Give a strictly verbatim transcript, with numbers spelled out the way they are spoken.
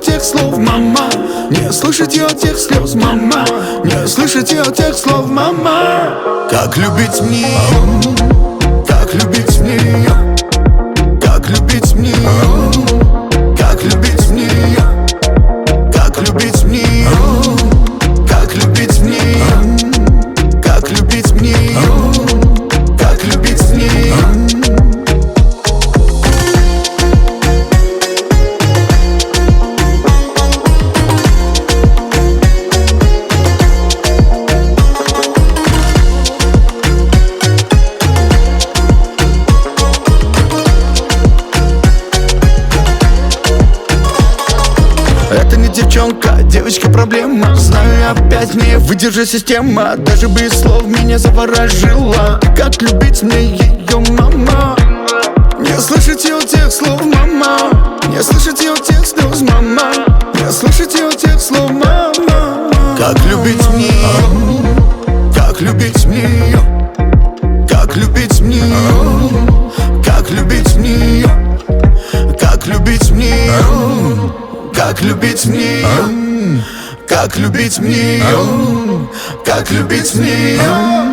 тех слов, мама. Не слышать ее тех слез, мама. Не слышать ее тех слов, мама. Как любить мне ее, как любить мне ее, как любить мне ее, как любить мне ее, как любить мне ее, как любить мне ее, как любить мне ее, как любить мне ее. Это не девчонка, девочка проблема. Знаю, опять не выдержит система. Даже без слов меня заворожила. Как любить мне ее, мама. Не слышать ее тех слов, мама. Не слышать ее тех слез, мама. Не слышать ее тех слов, мама. Как любить мне ее, как любить мне ее, как любить мне ее, как любить мне ее, как любить мне ее, как любить мне ее, как любить мне ее, как любить мне ее.